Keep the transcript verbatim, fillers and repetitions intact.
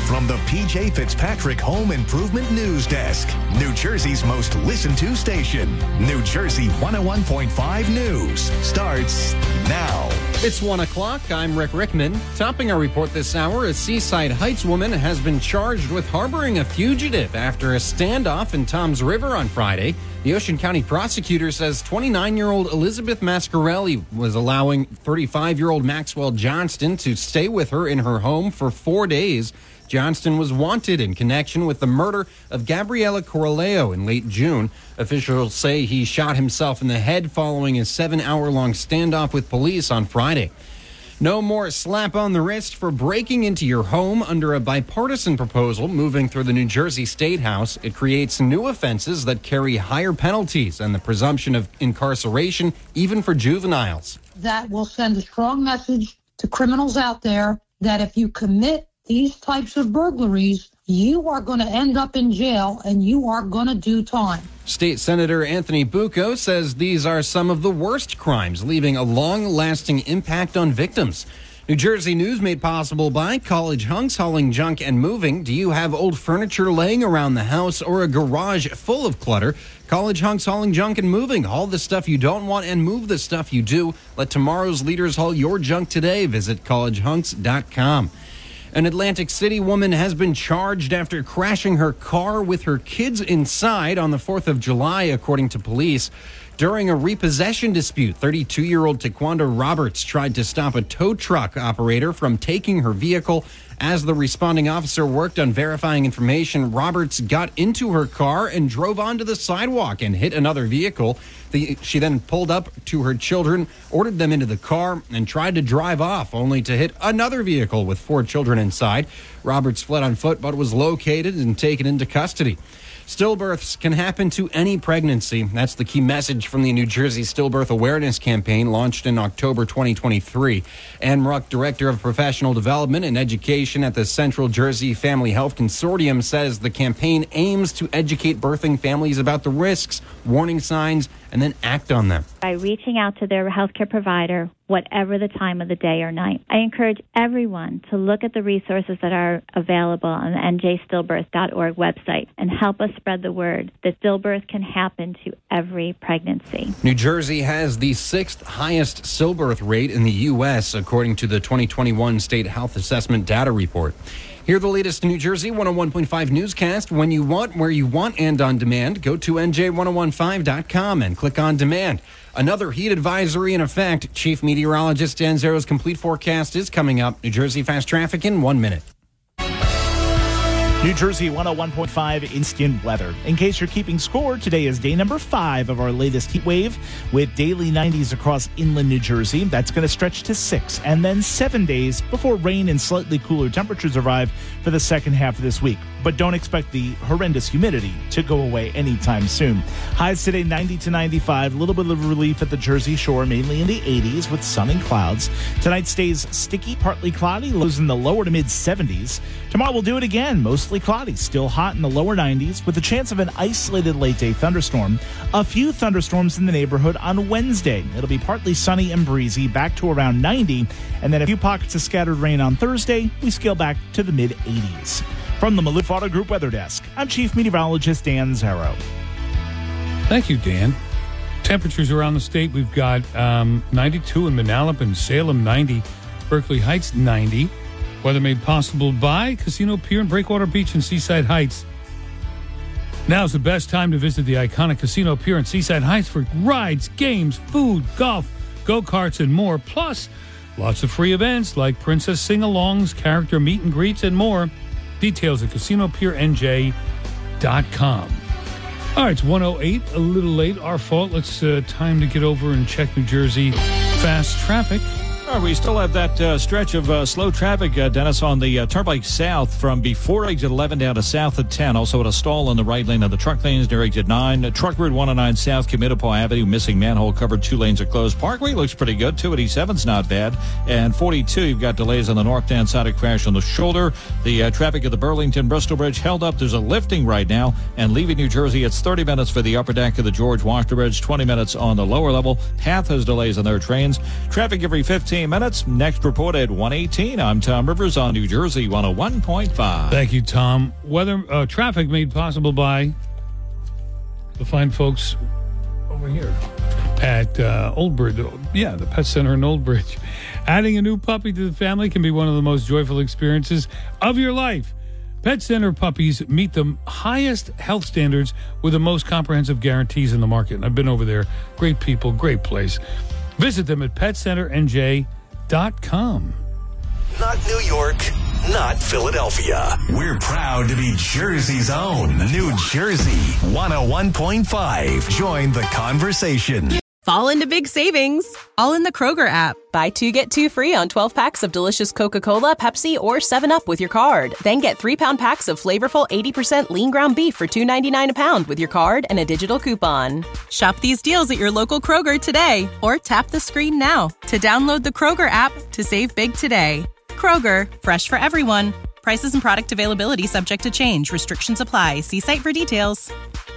from the P J Fitzpatrick Home Improvement News Desk, New Jersey's most listened to station. New Jersey one oh one point five News starts now. It's one o'clock. I'm Rick Rickman. Topping our report this hour, a Seaside Heights woman has been charged with harboring a fugitive after a standoff in Toms River on Friday. The Ocean County prosecutor says twenty-nine-year-old Elizabeth Mascarelli was allowing thirty-five-year-old Maxwell Johnston to stay with her in her home for four days. Johnston was wanted in connection with the murder of Gabriela Corraleo in late June. Officials say he shot himself in the head following a seven-hour-long standoff with police on Friday. No more slap on the wrist for breaking into your home under a bipartisan proposal moving through the New Jersey State House. It creates new offenses that carry higher penalties and the presumption of incarceration, even for juveniles. That will send a strong message to criminals out there that if you commit these types of burglaries, you are going to end up in jail and you are going to do time. State Senator Anthony Bucco says these are some of the worst crimes, leaving a long-lasting impact on victims. New Jersey News made possible by College Hunks Hauling Junk and Moving. Do you have old furniture laying around the house or a garage full of clutter? College Hunks Hauling Junk and Moving. Haul the stuff you don't want and move the stuff you do. Let tomorrow's leaders haul your junk today. Visit college hunks dot com. An Atlantic City woman has been charged after crashing her car with her kids inside on the fourth of July, according to police. During a repossession dispute, thirty-two-year-old Taquanda Roberts tried to stop a tow truck operator from taking her vehicle. As the responding officer worked on verifying information, Roberts got into her car and drove onto the sidewalk and hit another vehicle. The, she then pulled up to her children, ordered them into the car, and tried to drive off, only to hit another vehicle with four children inside. Roberts fled on foot but was located and taken into custody. Stillbirths can happen to any pregnancy. That's the key message from the New Jersey Stillbirth Awareness Campaign launched in October twenty twenty-three. Ann Ruck, Director of Professional Development and Education at the Central Jersey Family Health Consortium, says the campaign aims to educate birthing families about the risks, warning signs, and then act on them. By reaching out to their healthcare provider, whatever the time of the day or night. I encourage everyone to look at the resources that are available on the N J stillbirth dot org website and help us spread the word that stillbirth can happen to every pregnancy. New Jersey has the sixth highest stillbirth rate in the U S, according to the twenty twenty-one State Health Assessment Data Report. Hear the latest New Jersey one oh one point five newscast when you want, where you want, and on demand. Go to N J ten fifteen dot com and click on demand. Another heat advisory in effect. Chief Meteorologist Dan Zero's complete forecast is coming up. New Jersey Fast Traffic in one minute. New Jersey one oh one point five instant weather. In case you're keeping score, today is day number five of our latest heat wave with daily nineties across inland New Jersey. That's going to stretch to six and then seven days before rain and slightly cooler temperatures arrive for the second half of this week. But don't expect the horrendous humidity to go away anytime soon. Highs today ninety to ninety-five. A little bit of relief at the Jersey Shore, mainly in the eighties with sun and clouds. Tonight stays sticky, partly cloudy, lows in the lower to mid seventies. Tomorrow we'll do it again, mostly cloudy, still hot in the lower nineties with a chance of an isolated late-day thunderstorm. A few thunderstorms in the neighborhood on Wednesday. It'll be partly sunny and breezy, back to around ninety, and then a few pockets of scattered rain on Thursday. We scale back to the mid-eighties. From the Maloof Auto Group Weather Desk, I'm Chief Meteorologist Dan Zero. Thank you, Dan. Temperatures around the state, we've got um, ninety-two in Manalapan, Salem ninety, Berkeley Heights ninety. Weather made possible by Casino Pier and Breakwater Beach in Seaside Heights. Now's the best time to visit the iconic Casino Pier in Seaside Heights for rides, games, food, golf, go-karts, and more. Plus, lots of free events like Princess Sing-Alongs, character meet and greets, and more. Details at casino pier n j dot com. All right, it's one oh eight, a little late. Our fault. Let's uh, time to get over and check New Jersey fast traffic. All right, we still have that uh, stretch of uh, slow traffic, uh, Dennis, on the uh, Turnpike South from before exit eleven down to south of ten. Also at a stall in the right lane of the truck lanes near exit nine. Uh, truck Route one oh nine South, Committepaw Avenue, missing manhole covered. Two lanes are closed. Parkway looks pretty good. two eighty-seven's not bad. And forty-two, you've got delays on the northbound side of crash on the shoulder. The uh, traffic at the Burlington-Bristol Bridge held up. There's a lifting right now. And leaving New Jersey, it's thirty minutes for the upper deck of the George Washington Bridge, twenty minutes on the lower level. Path has delays on their trains. Traffic every fifteen fifteen minutes. Next report at one eighteen. I'm Tom Rivers on New Jersey one oh one point five. Thank you, Tom. Weather uh, traffic made possible by the fine folks over here at uh, Old Bridge. Yeah, the Pet Center in Old Bridge. Adding a new puppy to the family can be one of the most joyful experiences of your life. Pet Center puppies meet the highest health standards with the most comprehensive guarantees in the market. And I've been over there. Great people, great place. Visit them at pet center n j dot com. Not New York, not Philadelphia. We're proud to be Jersey's own New Jersey one oh one point five. Join the conversation. Fall into big savings, all in the Kroger app. Buy two, get two free on twelve packs of delicious Coca-Cola, Pepsi, or seven up with your card. Then get three-pound packs of flavorful eighty percent lean ground beef for two ninety-nine a pound with your card and a digital coupon. Shop these deals at your local Kroger today, or tap the screen now to download the Kroger app to save big today. Kroger, fresh for everyone. Prices and product availability subject to change. Restrictions apply. See site for details.